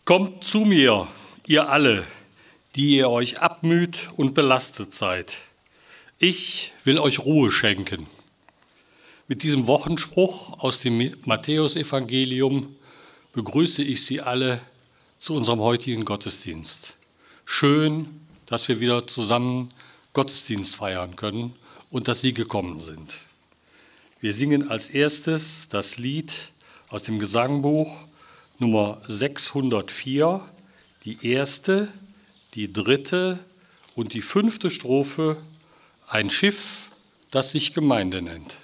Kommt zu mir, ihr alle, die ihr euch abmüht und belastet seid. Ich will euch Ruhe schenken. Mit diesem Wochenspruch aus dem Matthäusevangelium begrüße ich Sie alle zu unserem heutigen Gottesdienst. Schön, dass wir wieder zusammen Gottesdienst feiern können und dass Sie gekommen sind. Wir singen als erstes das Lied aus dem Gesangbuch Nummer 604, die erste, die dritte und die 5. Strophe, ein Schiff, das sich Gemeinde nennt.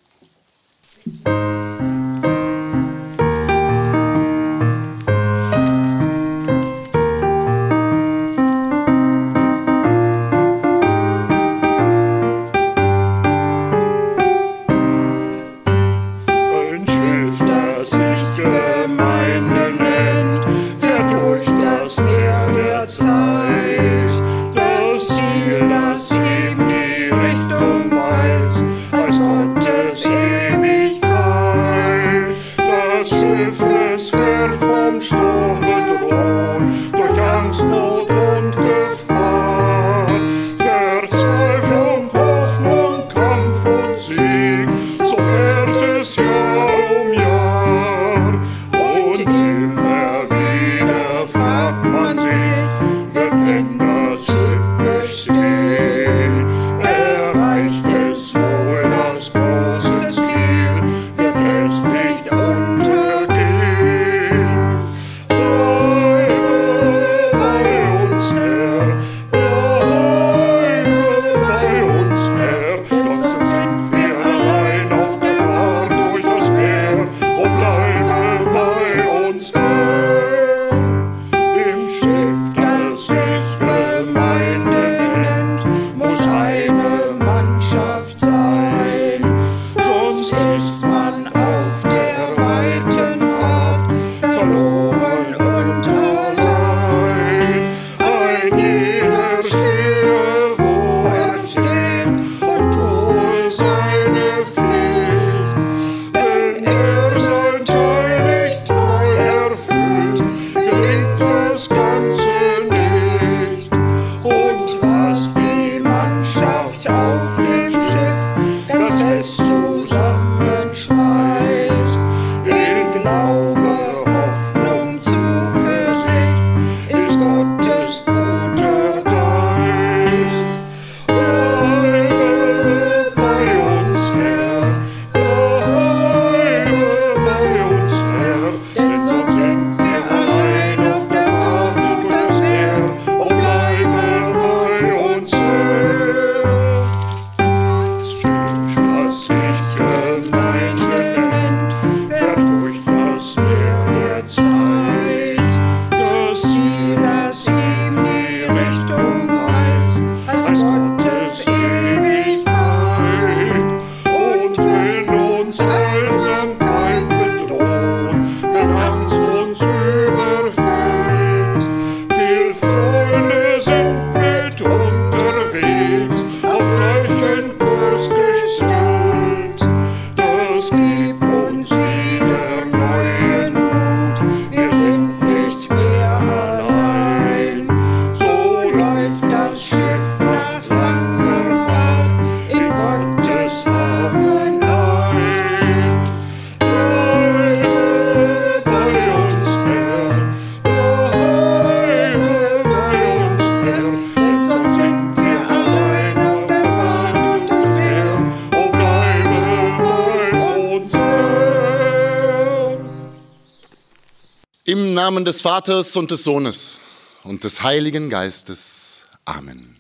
Im Namen des Vaters und des Sohnes und des Heiligen Geistes. Amen.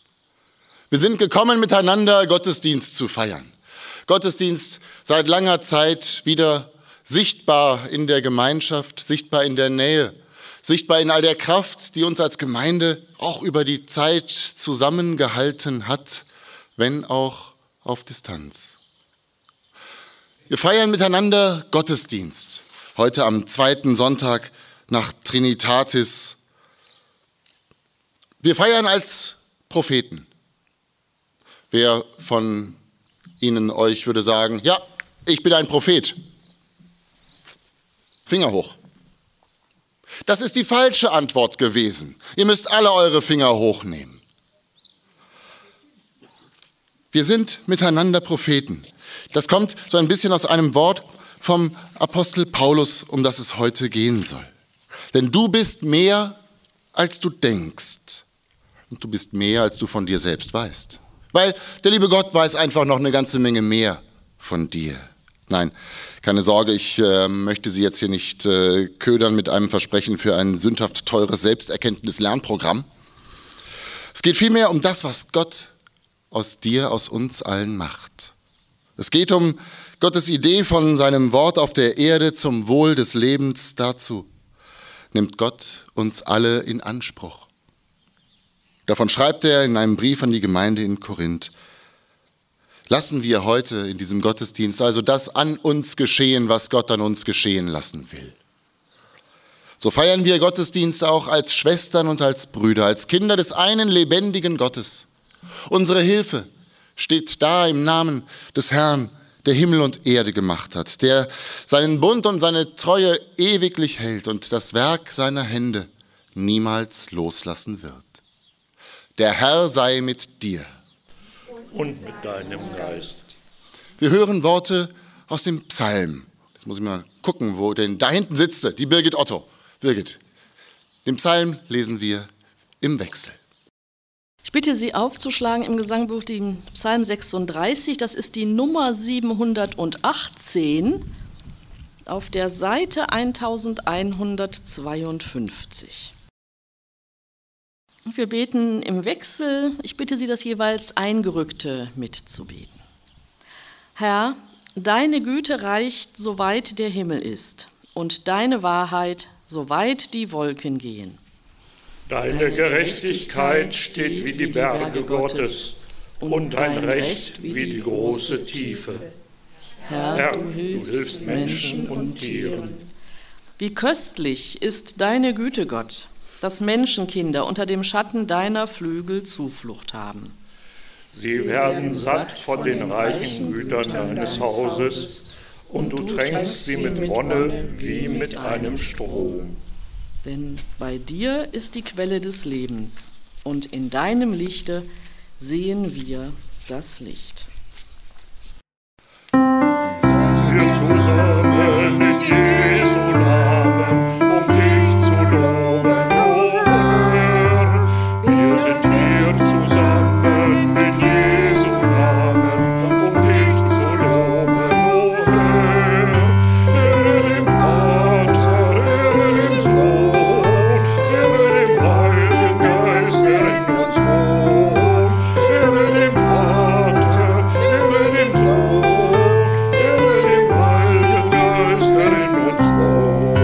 Wir sind gekommen, miteinander Gottesdienst zu feiern. Gottesdienst seit langer Zeit wieder sichtbar in der Gemeinschaft, sichtbar in der Nähe, sichtbar in all der Kraft, die uns als Gemeinde auch über die Zeit zusammengehalten hat, wenn auch auf Distanz. Wir feiern miteinander Gottesdienst. Heute am 2. Sonntag nach Trinitatis. Wir feiern als Propheten. Wer von euch würde sagen, ja, ich bin ein Prophet? Finger hoch. Das ist die falsche Antwort gewesen. Ihr müsst alle eure Finger hochnehmen. Wir sind miteinander Propheten. Das kommt so ein bisschen aus einem Wort vom Apostel Paulus, um das es heute gehen soll. Denn du bist mehr, als du denkst. Und du bist mehr, als du von dir selbst weißt. Weil der liebe Gott weiß einfach noch eine ganze Menge mehr von dir. Nein, keine Sorge, ich möchte Sie jetzt hier nicht ködern mit einem Versprechen für ein sündhaft teures Selbsterkenntnis-Lernprogramm. Es geht vielmehr um das, was Gott aus dir, aus uns allen macht. Es geht um Gottes Idee von seinem Wort auf der Erde zum Wohl des Lebens. Dazu nimmt Gott uns alle in Anspruch. Davon schreibt er in einem Brief an die Gemeinde in Korinth: Lassen wir heute in diesem Gottesdienst also das an uns geschehen, was Gott an uns geschehen lassen will. So feiern wir Gottesdienst auch als Schwestern und als Brüder, als Kinder des einen lebendigen Gottes. Unsere Hilfe steht da im Namen des Herrn, der Himmel und Erde gemacht hat, der seinen Bund und seine Treue ewiglich hält und das Werk seiner Hände niemals loslassen wird. Der Herr sei mit dir. Und mit deinem Geist. Wir hören Worte aus dem Psalm. Jetzt muss ich mal gucken, wo denn da hinten sitzt die Birgit Otto. Birgit, den Psalm lesen wir im Wechsel. Ich bitte Sie aufzuschlagen im Gesangbuch den Psalm 36, das ist die Nummer 718 auf der Seite 1152. Wir beten im Wechsel. Ich bitte Sie, das jeweils Eingerückte mitzubeten. Herr, deine Güte reicht, soweit der Himmel ist, und deine Wahrheit, soweit die Wolken gehen. Deine Gerechtigkeit steht wie die Berge Gottes und dein Recht wie die große Tiefe. Herr, du hilfst Menschen und Tieren. Wie köstlich ist deine Güte, Gott, dass Menschenkinder unter dem Schatten deiner Flügel Zuflucht haben. Sie werden satt von den reichen Gütern deines Hauses, und du tränkst sie mit Wonne wie mit einem Strom. Denn bei dir ist die Quelle des Lebens, und in deinem Lichte sehen wir das Licht. Wir zusammen in Jesu Namen, um dich zu loben, o Herr. Wir sind hier zusammen in Jesu Namen, um dich zu loben, o Herr. Ehre dem Vater, ehre dem Sohn, ehre dem Heiligen Geist, der in uns wohnt. Ehre dem Vater, ehre dem Sohn, ehre dem Heiligen Geist, der in uns wohnt.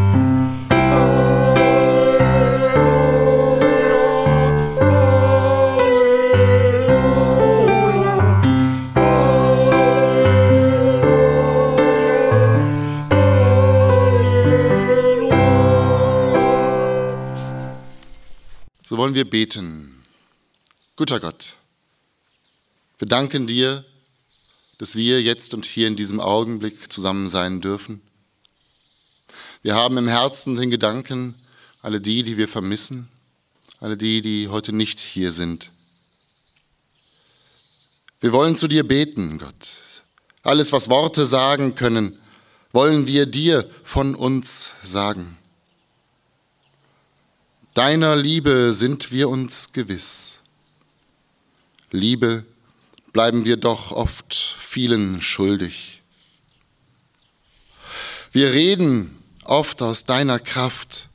So wollen wir beten. Guter Gott, wir danken dir, dass wir jetzt und hier in diesem Augenblick zusammen sein dürfen. Wir haben im Herzen den Gedanken, alle die wir vermissen, alle die heute nicht hier sind. Wir wollen zu dir beten, Gott. Alles, was Worte sagen können, wollen wir dir von uns sagen. Deiner Liebe sind wir uns gewiss. Liebe bleiben wir doch oft vielen schuldig. Wir reden oft aus deiner Kraft.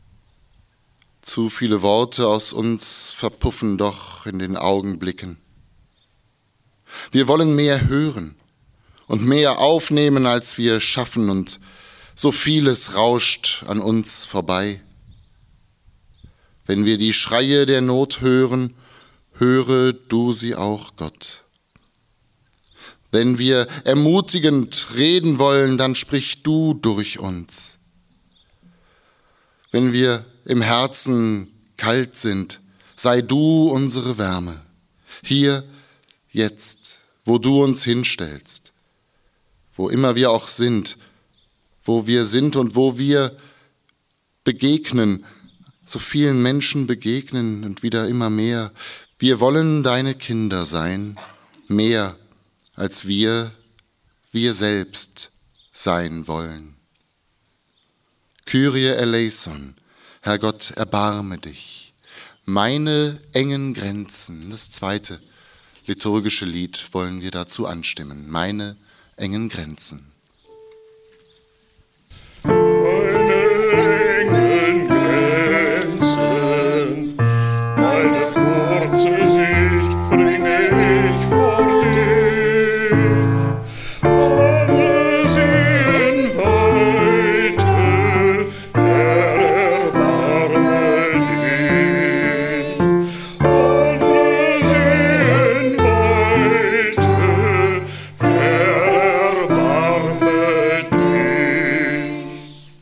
Zu viele Worte aus uns verpuffen doch in den Augenblicken. Wir wollen mehr hören und mehr aufnehmen, als wir schaffen, und so vieles rauscht an uns vorbei. Wenn wir die Schreie der Not hören, höre du sie auch, Gott. Wenn wir ermutigend reden wollen, dann sprich du durch uns. Wenn wir im Herzen kalt sind, sei du unsere Wärme. Hier, jetzt, wo du uns hinstellst, wo immer wir auch sind, wo wir sind und wo wir begegnen, so vielen Menschen begegnen und wieder immer mehr. Wir wollen deine Kinder sein, mehr als wir selbst sein wollen. Kyrie eleison, Herr Gott, erbarme dich. Meine engen Grenzen, das zweite liturgische Lied wollen wir dazu anstimmen. Meine engen Grenzen. Meine engen Grenzen, meine kurze Sicht bringe ich vor dich. Alle Seelenweite, Herr, erbarme dich. Alle Seelenweite, Herr, erbarme dich.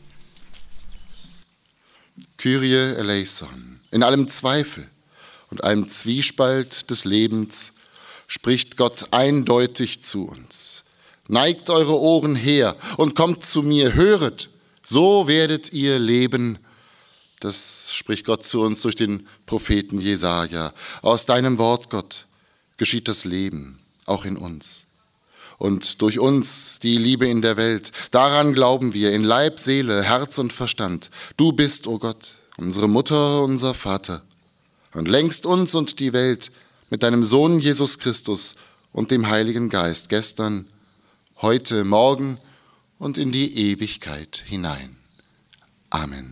Kyrie eleison. In allem Zweifel und allem Zwiespalt des Lebens spricht Gott eindeutig zu uns. Neigt eure Ohren her und kommt zu mir, höret, so werdet ihr leben. Das spricht Gott zu uns durch den Propheten Jesaja. Aus deinem Wort, Gott, geschieht das Leben, auch in uns. Und durch uns die Liebe in der Welt. Daran glauben wir in Leib, Seele, Herz und Verstand. Du bist, o Gott, unsere Mutter, unser Vater. Und lenkst uns und die Welt mit deinem Sohn Jesus Christus und dem Heiligen Geist gestern, heute, morgen und in die Ewigkeit hinein. Amen.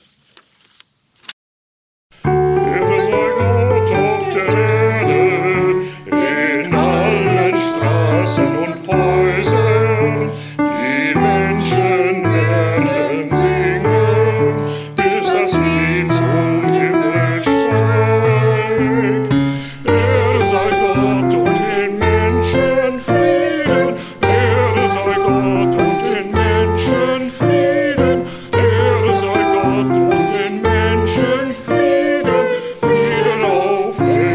Ehre sei Gott auf der Erde, in allen Straßen und Häusern. Die Menschen werden singen, bis das Lied zum Himmel steigt. Ehre sei Gott und den Menschen Frieden. Ehre sei Gott und den Menschen Frieden. Ehre sei Gott und den Menschen Frieden. Frieden auf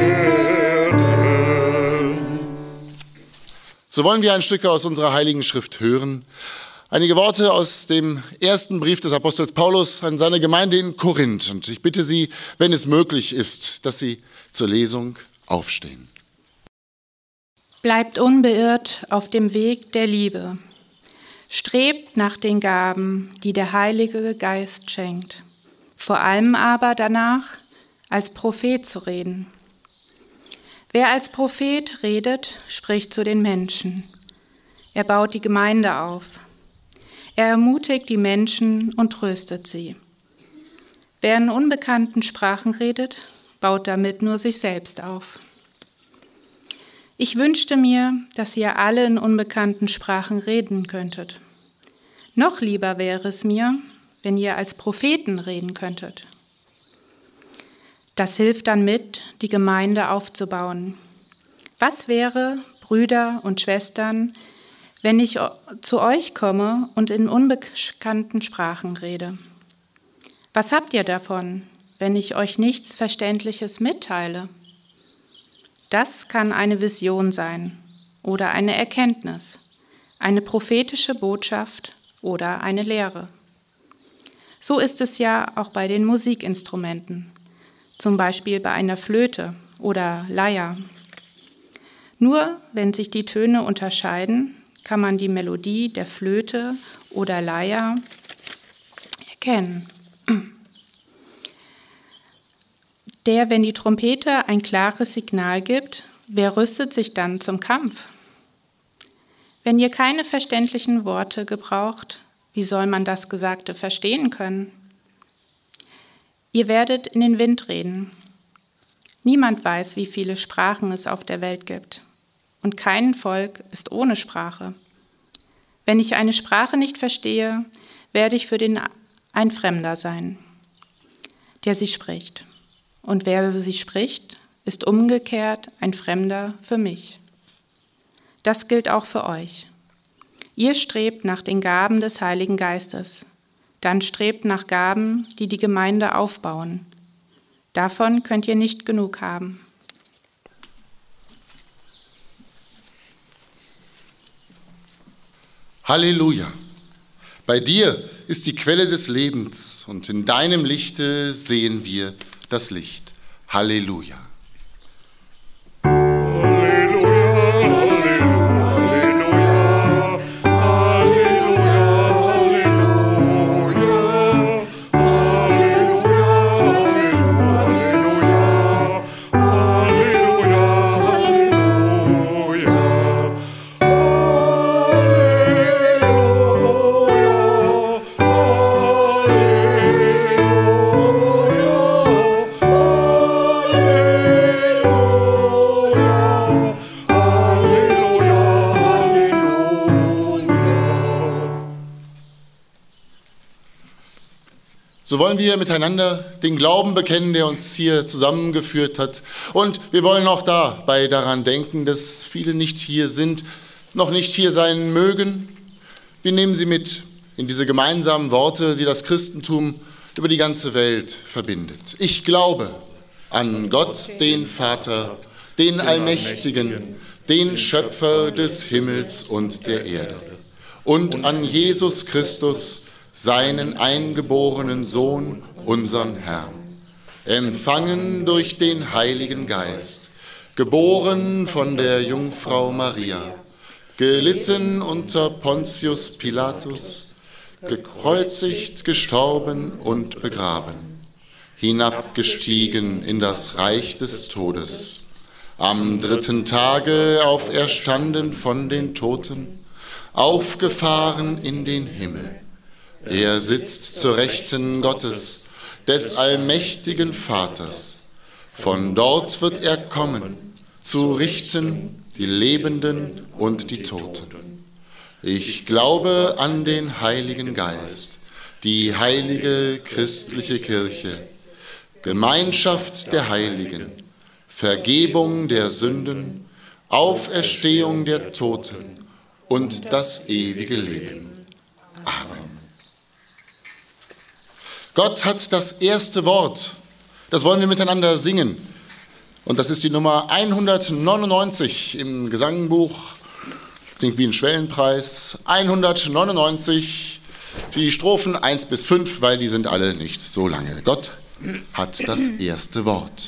Erden. So wollen wir ein Stück aus unserer Heiligen Schrift hören. Einige Worte aus dem ersten Brief des Apostels Paulus an seine Gemeinde in Korinth. Und ich bitte Sie, wenn es möglich ist, dass Sie zur Lesung aufstehen. Bleibt unbeirrt auf dem Weg der Liebe. Strebt nach den Gaben, die der Heilige Geist schenkt. Vor allem aber danach, als Prophet zu reden. Wer als Prophet redet, spricht zu den Menschen. Er baut die Gemeinde auf. Er ermutigt die Menschen und tröstet sie. Wer in unbekannten Sprachen redet, baut damit nur sich selbst auf. Ich wünschte mir, dass ihr alle in unbekannten Sprachen reden könntet. Noch lieber wäre es mir, wenn ihr als Propheten reden könntet. Das hilft dann mit, die Gemeinde aufzubauen. Was wäre, Brüder und Schwestern, wenn ich zu euch komme und in unbekannten Sprachen rede? Was habt ihr davon, wenn ich euch nichts Verständliches mitteile? Das kann eine Vision sein oder eine Erkenntnis, eine prophetische Botschaft oder eine Lehre. So ist es ja auch bei den Musikinstrumenten, zum Beispiel bei einer Flöte oder Leier. Nur wenn sich die Töne unterscheiden, kann man die Melodie der Flöte oder Leier erkennen. Wenn die Trompete ein klares Signal gibt, wer rüstet sich dann zum Kampf? Wenn ihr keine verständlichen Worte gebraucht, wie soll man das Gesagte verstehen können? Ihr werdet in den Wind reden. Niemand weiß, wie viele Sprachen es auf der Welt gibt. Und kein Volk ist ohne Sprache. Wenn ich eine Sprache nicht verstehe, werde ich für den ein Fremder sein, der sie spricht. Und wer sie spricht, ist umgekehrt ein Fremder für mich. Das gilt auch für euch. Ihr strebt nach den Gaben des Heiligen Geistes. Dann strebt nach Gaben, die die Gemeinde aufbauen. Davon könnt ihr nicht genug haben. Halleluja! Bei dir ist die Quelle des Lebens und in deinem Lichte sehen wir das Licht. Halleluja. So wollen wir miteinander den Glauben bekennen, der uns hier zusammengeführt hat. Und wir wollen auch dabei daran denken, dass viele nicht hier sind, noch nicht hier sein mögen. Wir nehmen sie mit in diese gemeinsamen Worte, die das Christentum über die ganze Welt verbindet. Ich glaube an Gott, den Vater, den Allmächtigen, den Schöpfer des Himmels und der Erde. Und an Jesus Christus, seinen eingeborenen Sohn, unseren Herrn, empfangen durch den Heiligen Geist, geboren von der Jungfrau Maria, gelitten unter Pontius Pilatus, gekreuzigt, gestorben und begraben, hinabgestiegen in das Reich des Todes, am 3. Tage auferstanden von den Toten, aufgefahren in den Himmel. Er sitzt zur Rechten Gottes, des allmächtigen Vaters. Von dort wird er kommen, zu richten die Lebenden und die Toten. Ich glaube an den Heiligen Geist, die heilige christliche Kirche, Gemeinschaft der Heiligen, Vergebung der Sünden, Auferstehung der Toten und das ewige Leben. Amen. Gott hat das erste Wort. Das wollen wir miteinander singen. Und das ist die Nummer 199 im Gesangbuch. Klingt wie ein Schwellenpreis. 199, die Strophen 1 bis 5, weil die sind alle nicht so lange. Gott hat das erste Wort.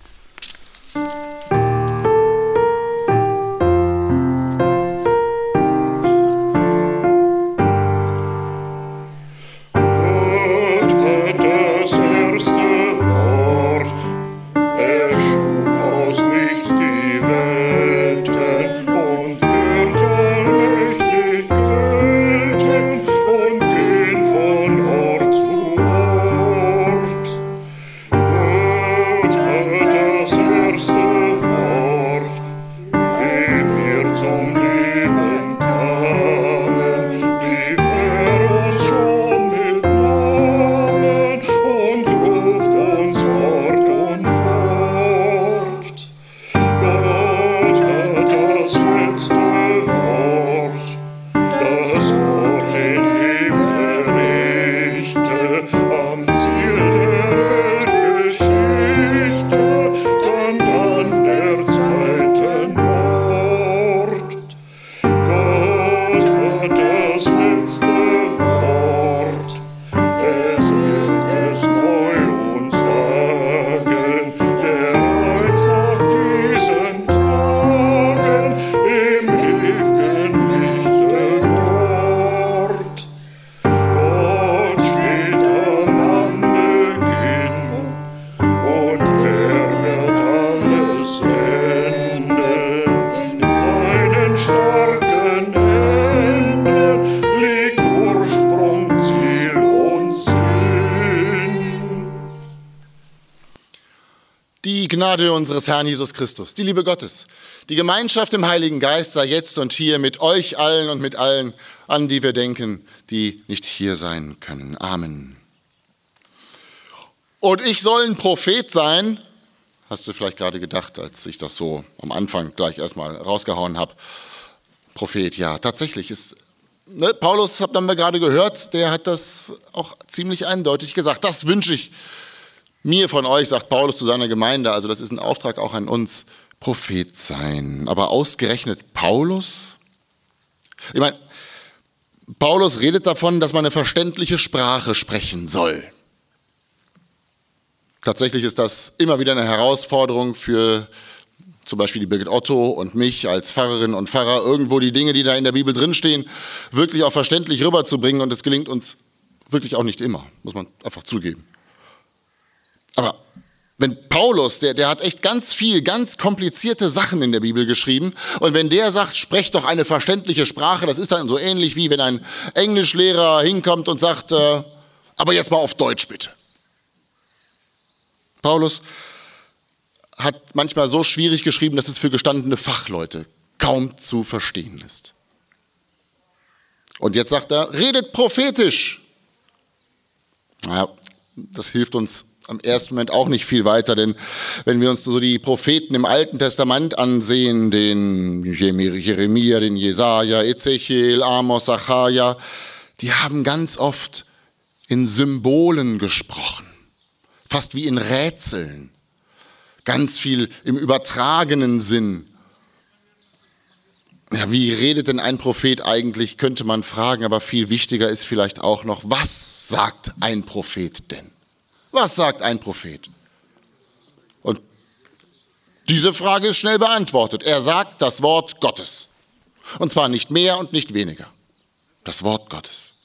Die Gnade unseres Herrn Jesus Christus, die Liebe Gottes, die Gemeinschaft im Heiligen Geist sei jetzt und hier mit euch allen und mit allen, an die wir denken, die nicht hier sein können. Amen. Und ich soll ein Prophet sein, hast du vielleicht gerade gedacht, als ich das so am Anfang gleich erstmal rausgehauen habe. Prophet, ja, tatsächlich ist, Paulus, haben wir gerade gehört, der hat das auch ziemlich eindeutig gesagt. Das wünsche ich mir von euch, sagt Paulus zu seiner Gemeinde, also das ist ein Auftrag auch an uns, Prophet sein. Aber ausgerechnet Paulus? Ich meine, Paulus redet davon, dass man eine verständliche Sprache sprechen soll. Tatsächlich ist das immer wieder eine Herausforderung für zum Beispiel die Birgit Otto und mich als Pfarrerin und Pfarrer, irgendwo die Dinge, die da in der Bibel drinstehen, wirklich auch verständlich rüberzubringen. Und es gelingt uns wirklich auch nicht immer, muss man einfach zugeben. Aber wenn Paulus, der hat echt ganz viel, ganz komplizierte Sachen in der Bibel geschrieben. Und wenn der sagt, sprecht doch eine verständliche Sprache, das ist dann so ähnlich wie wenn ein Englischlehrer hinkommt und sagt, aber jetzt mal auf Deutsch bitte. Paulus hat manchmal so schwierig geschrieben, dass es für gestandene Fachleute kaum zu verstehen ist. Und jetzt sagt er, redet prophetisch. Naja, das hilft uns am ersten Moment auch nicht viel weiter, denn wenn wir uns so die Propheten im Alten Testament ansehen, den Jeremia, den Jesaja, Ezechiel, Amos, Sacharja, die haben ganz oft in Symbolen gesprochen, fast wie in Rätseln. Ganz viel im übertragenen Sinn. Ja, wie redet denn ein Prophet eigentlich, könnte man fragen, aber viel wichtiger ist vielleicht auch noch, was sagt ein Prophet denn? Was sagt ein Prophet? Und diese Frage ist schnell beantwortet. Er sagt das Wort Gottes. Und zwar nicht mehr und nicht weniger. Das Wort Gottes.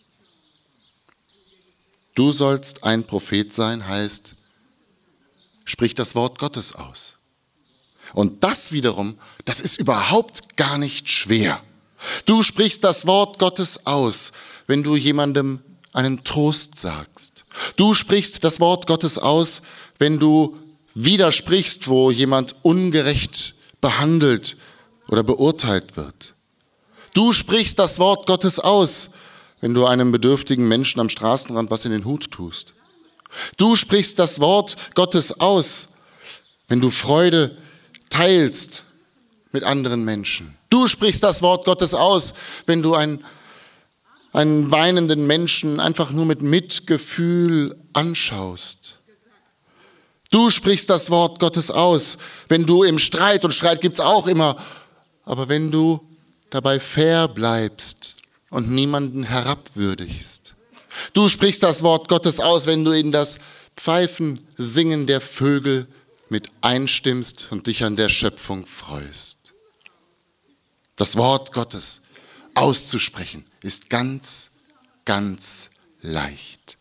Du sollst ein Prophet sein, heißt, sprich das Wort Gottes aus. Und das wiederum, das ist überhaupt gar nicht schwer. Du sprichst das Wort Gottes aus, wenn du jemandem einen Trost sagst. Du sprichst das Wort Gottes aus, wenn du widersprichst, wo jemand ungerecht behandelt oder beurteilt wird. Du sprichst das Wort Gottes aus, wenn du einem bedürftigen Menschen am Straßenrand was in den Hut tust. Du sprichst das Wort Gottes aus, wenn du Freude teilst mit anderen Menschen. Du sprichst das Wort Gottes aus, wenn du einen weinenden Menschen einfach nur mit Mitgefühl anschaust. Du sprichst das Wort Gottes aus, wenn du im Streit, und Streit gibt's auch immer, aber wenn du dabei fair bleibst und niemanden herabwürdigst. Du sprichst das Wort Gottes aus, wenn du in das Pfeifen, Singen der Vögel mit einstimmst und dich an der Schöpfung freust. Das Wort Gottes auszusprechen ist ganz, ganz leicht.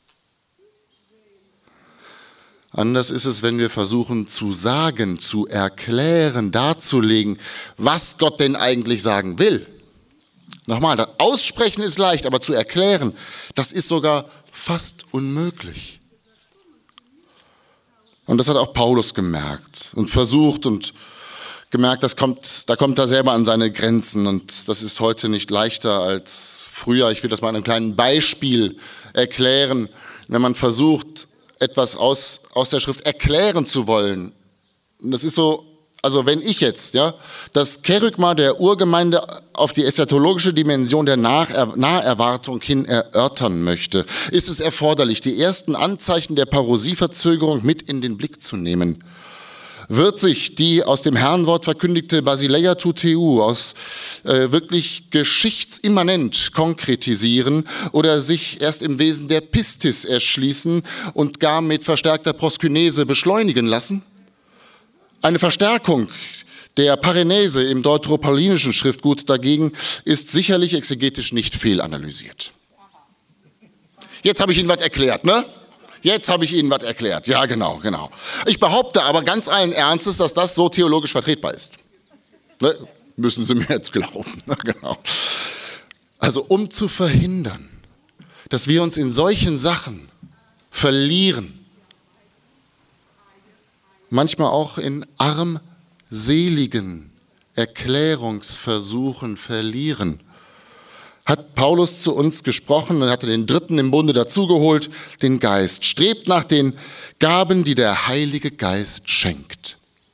Anders ist es, wenn wir versuchen zu sagen, zu erklären, darzulegen, was Gott denn eigentlich sagen will. Nochmal, das Aussprechen ist leicht, aber zu erklären, das ist sogar fast unmöglich. Und das hat auch Paulus gemerkt und versucht und gemerkt, da kommt er selber an seine Grenzen, und das ist heute nicht leichter als früher. Ich will das mal an einem kleinen Beispiel erklären. Wenn man versucht, etwas aus der Schrift erklären zu wollen, und das ist so, also wenn ich jetzt das Kerygma der Urgemeinde auf die eschatologische Dimension der Naherwartung hin erörtern möchte, ist es erforderlich, die ersten Anzeichen der Parosieverzögerung mit in den Blick zu nehmen. Wird sich die aus dem Herrenwort verkündigte Basileia tu Theu wirklich geschichtsimmanent konkretisieren oder sich erst im Wesen der Pistis erschließen und gar mit verstärkter Proskynese beschleunigen lassen? Eine Verstärkung der Parenese im deuteropaulinischen Schriftgut dagegen ist sicherlich exegetisch nicht fehlanalysiert. Jetzt habe ich Ihnen was erklärt, ne? Jetzt habe ich Ihnen was erklärt. Ja, genau. Ich behaupte aber ganz allen Ernstes, dass das so theologisch vertretbar ist. Ne? Müssen Sie mir jetzt glauben. Genau. Also um zu verhindern, dass wir uns in solchen Sachen verlieren, manchmal auch in armseligen Erklärungsversuchen verlieren, hat Paulus zu uns gesprochen und hatte den Dritten im Bunde dazugeholt, den Geist. Strebt nach den Gaben, die der Heilige Geist schenkt.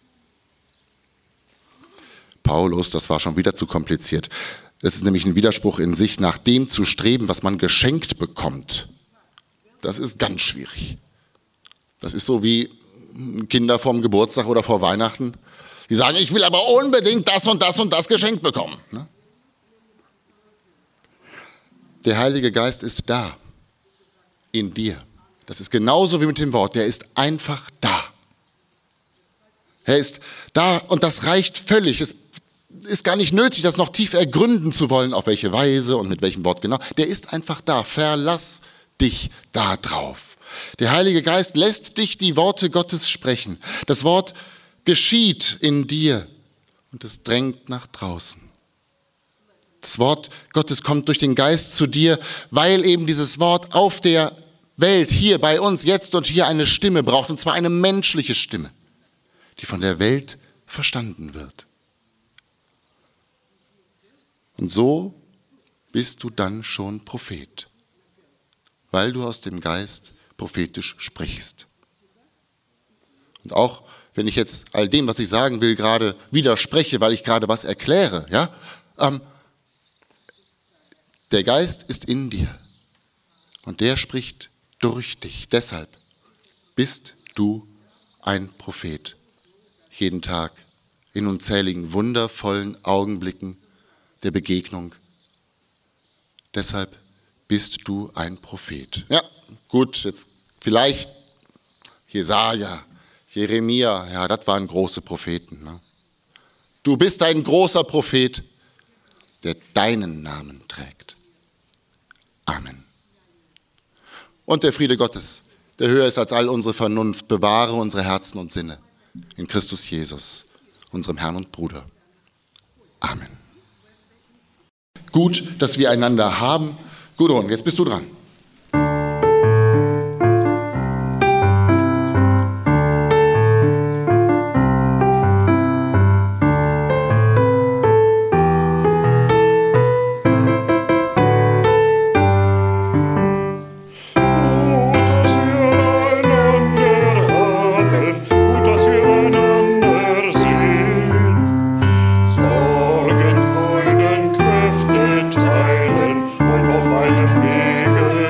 Paulus, das war schon wieder zu kompliziert. Es ist nämlich ein Widerspruch in sich, nach dem zu streben, was man geschenkt bekommt. Das ist ganz schwierig. Das ist so wie Kinder vorm Geburtstag oder vor Weihnachten. Die sagen, ich will aber unbedingt das und das und das geschenkt bekommen. Der Heilige Geist ist da, in dir. Das ist genauso wie mit dem Wort, der ist einfach da. Er ist da und das reicht völlig. Es ist gar nicht nötig, das noch tief ergründen zu wollen, auf welche Weise und mit welchem Wort genau. Der ist einfach da. Verlass dich da drauf. Der Heilige Geist lässt dich die Worte Gottes sprechen. Das Wort geschieht in dir und es drängt nach draußen. Das Wort Gottes kommt durch den Geist zu dir, weil eben dieses Wort auf der Welt, hier bei uns, jetzt und hier eine Stimme braucht, und zwar eine menschliche Stimme, die von der Welt verstanden wird. Und so bist du dann schon Prophet, weil du aus dem Geist prophetisch sprichst. Und auch wenn ich jetzt all dem, was ich sagen will, gerade widerspreche, weil ich gerade was erkläre, ja, der Geist ist in dir und der spricht durch dich. Deshalb bist du ein Prophet. Jeden Tag in unzähligen wundervollen Augenblicken der Begegnung. Deshalb bist du ein Prophet. Ja, gut, jetzt vielleicht Jesaja, Jeremia, ja, das waren große Propheten. Ne? Du bist ein großer Prophet, der deinen Namen trägt. Amen. Und der Friede Gottes, der höher ist als all unsere Vernunft, bewahre unsere Herzen und Sinne in Christus Jesus, unserem Herrn und Bruder. Amen. Gut, dass wir einander haben. Gudrun, jetzt bist du dran. Sorgen, Freuden, Kräfte teilen und auf einem Wege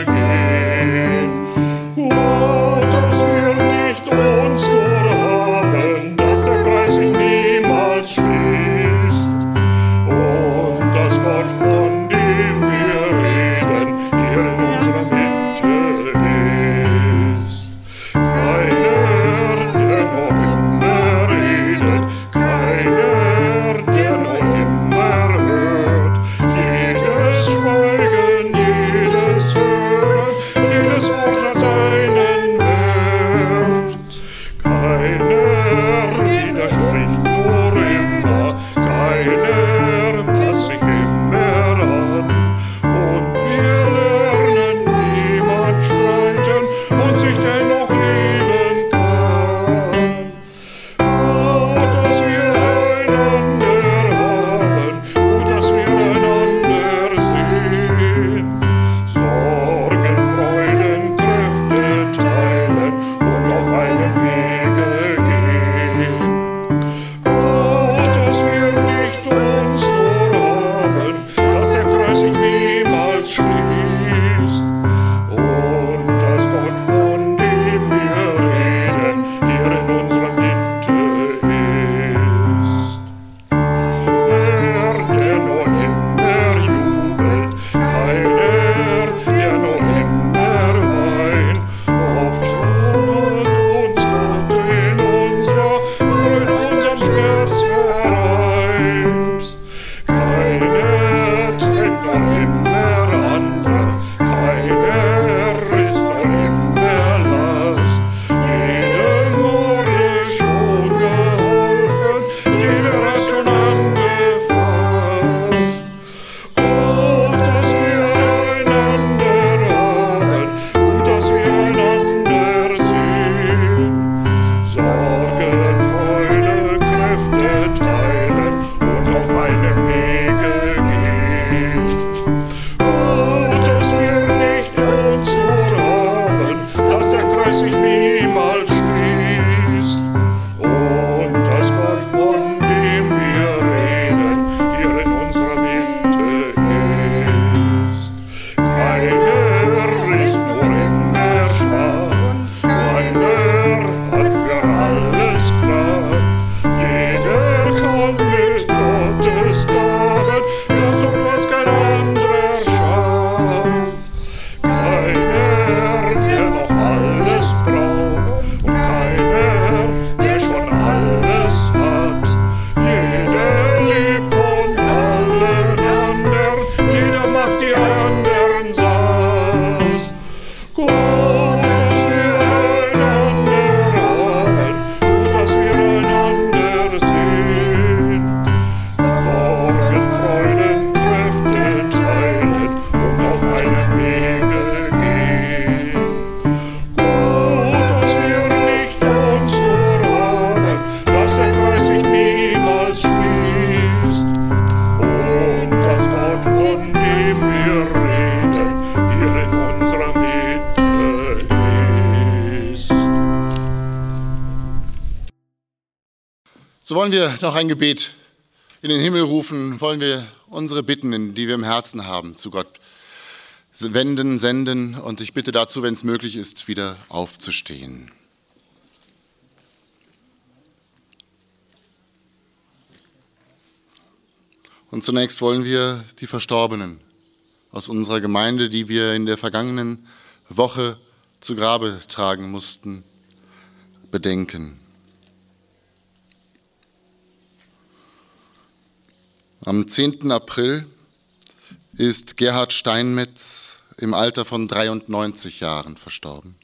So wollen wir noch ein Gebet in den Himmel rufen, wollen wir unsere Bitten, die wir im Herzen haben, zu Gott senden. Und ich bitte dazu, wenn es möglich ist, wieder aufzustehen. Und zunächst wollen wir die Verstorbenen aus unserer Gemeinde, die wir in der vergangenen Woche zu Grabe tragen mussten, bedenken. Am 10. April ist Gerhard Steinmetz im Alter von 93 Jahren verstorben.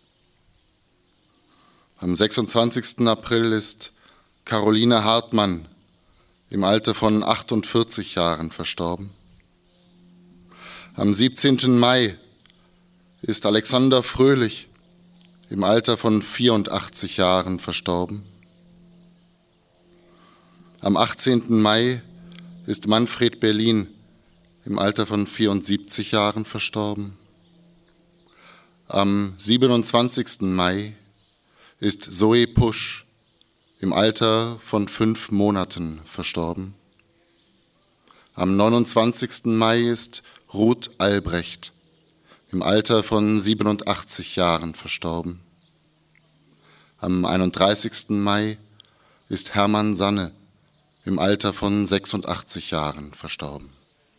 Am 26. April ist Caroline Hartmann im Alter von 48 Jahren verstorben. Am 17. Mai ist Alexander Fröhlich im Alter von 84 Jahren verstorben. Am 18. Mai ist Manfred Berlin im Alter von 74 Jahren verstorben. Am 27. Mai ist Zoe Pusch im Alter von 5 Monaten verstorben. Am 29. Mai ist Ruth Albrecht im Alter von 87 Jahren verstorben. Am 31. Mai ist Hermann Sanne im Alter von 86 Jahren verstorben.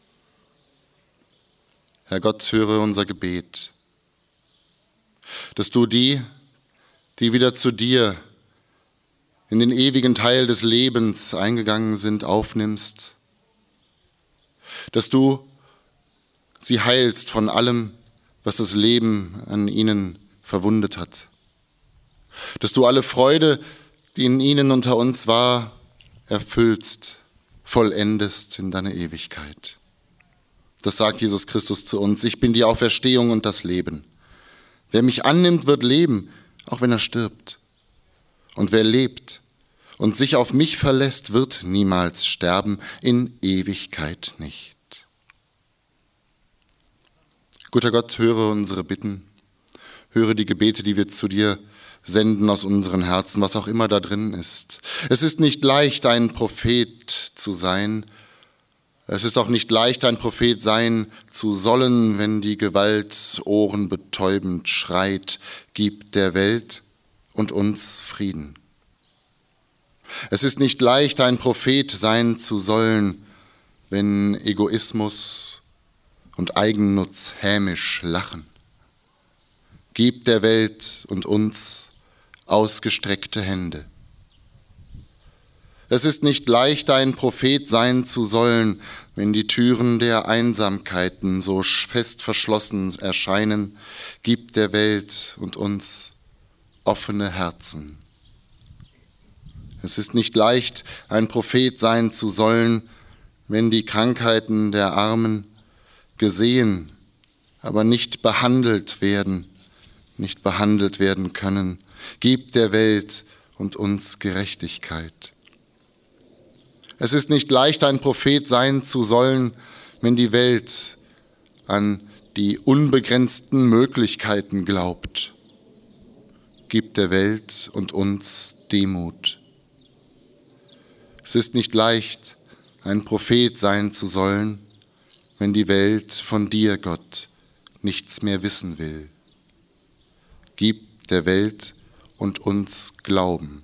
Herr Gott, höre unser Gebet, dass du die wieder zu dir in den ewigen Teil des Lebens eingegangen sind, aufnimmst, dass du sie heilst von allem, was das Leben an ihnen verwundet hat, dass du alle Freude, die in ihnen unter uns war, erfüllst, vollendest in deine Ewigkeit. Das sagt Jesus Christus zu uns: Ich bin die Auferstehung und das Leben. Wer mich annimmt, wird leben, auch wenn er stirbt. Und wer lebt und sich auf mich verlässt, wird niemals sterben, in Ewigkeit nicht. Guter Gott, höre unsere Bitten, höre die Gebete, die wir zu dir senden aus unseren Herzen, was auch immer da drin ist. Es ist nicht leicht, ein Prophet zu sein. Es ist auch nicht leicht, ein Prophet sein zu sollen, wenn die Gewalt ohrenbetäubend schreit: Gib der Welt und uns Frieden. Es ist nicht leicht, ein Prophet sein zu sollen, wenn Egoismus und Eigennutz hämisch lachen. Gib der Welt und uns ausgestreckte Hände. Es ist nicht leicht, ein Prophet sein zu sollen, wenn die Türen der Einsamkeiten so fest verschlossen erscheinen. Gib der Welt und uns offene Herzen. Es ist nicht leicht, ein Prophet sein zu sollen, wenn die Krankheiten der Armen gesehen, aber nicht behandelt werden können. Gib der Welt und uns Gerechtigkeit. Es ist nicht leicht, ein Prophet sein zu sollen, wenn die Welt an die unbegrenzten Möglichkeiten glaubt. Gib der Welt und uns Demut. Es ist nicht leicht, ein Prophet sein zu sollen, wenn die Welt von dir, Gott, nichts mehr wissen will. Gib der Welt und uns Glauben.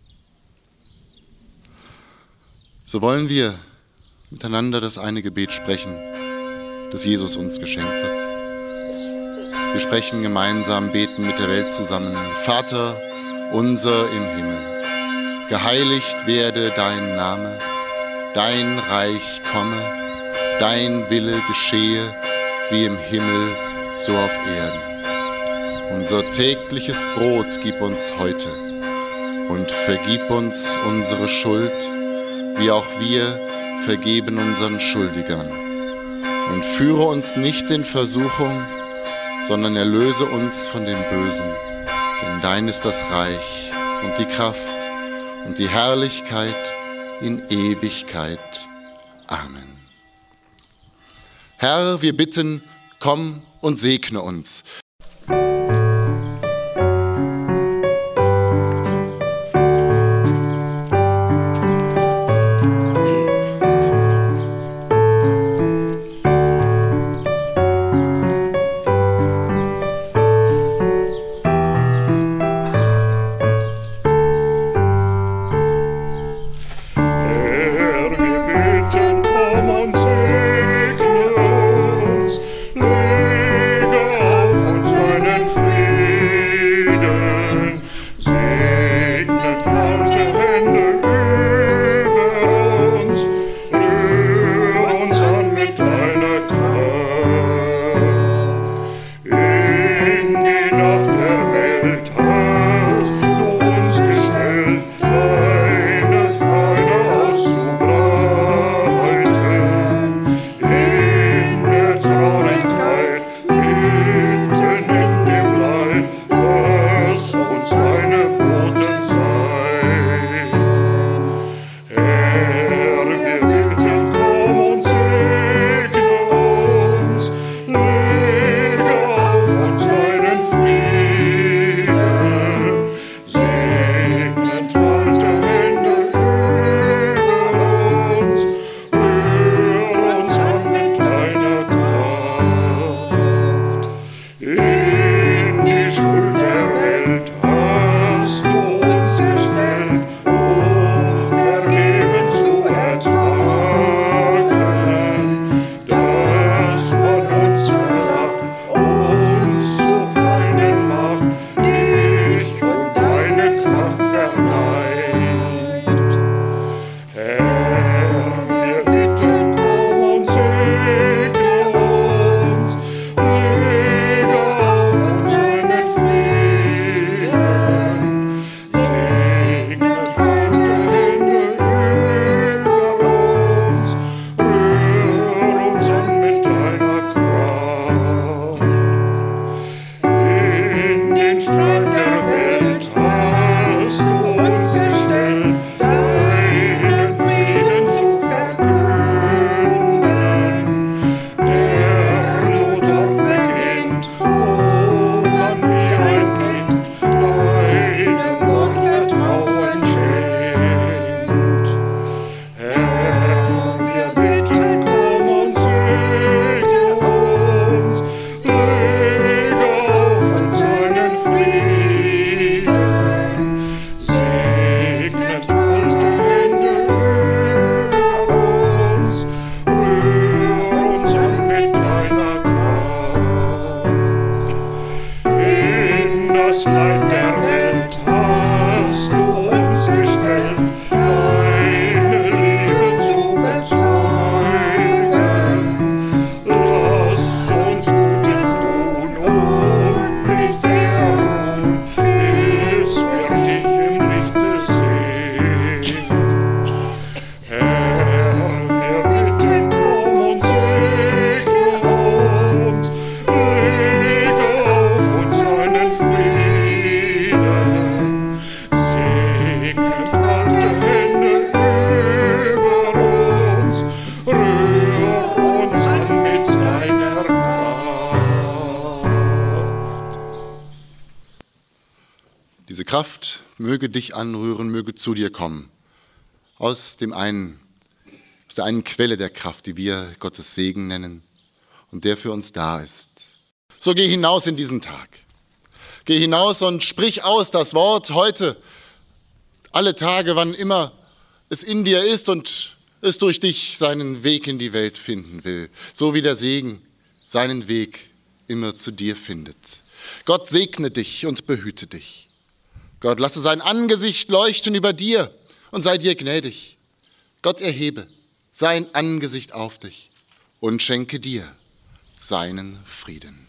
So wollen wir miteinander das eine Gebet sprechen, das Jesus uns geschenkt hat. Wir sprechen gemeinsam, beten mit der Welt zusammen. Vater unser im Himmel, geheiligt werde dein Name, dein Reich komme, dein Wille geschehe, wie im Himmel, so auf Erden. Unser tägliches Brot gib uns heute und vergib uns unsere Schuld, wie auch wir vergeben unseren Schuldigern. Und führe uns nicht in Versuchung, sondern erlöse uns von dem Bösen. Denn dein ist das Reich und die Kraft und die Herrlichkeit in Ewigkeit. Amen. Herr, wir bitten, komm und segne uns. Kraft möge dich anrühren, möge zu dir kommen. Aus der einen Quelle der Kraft, die wir Gottes Segen nennen und der für uns da ist. So geh hinaus in diesen Tag. Geh hinaus und sprich aus das Wort heute, alle Tage, wann immer es in dir ist und es durch dich seinen Weg in die Welt finden will. So wie der Segen seinen Weg immer zu dir findet. Gott segne dich und behüte dich. Gott lasse sein Angesicht leuchten über dir und sei dir gnädig. Gott erhebe sein Angesicht auf dich und schenke dir seinen Frieden.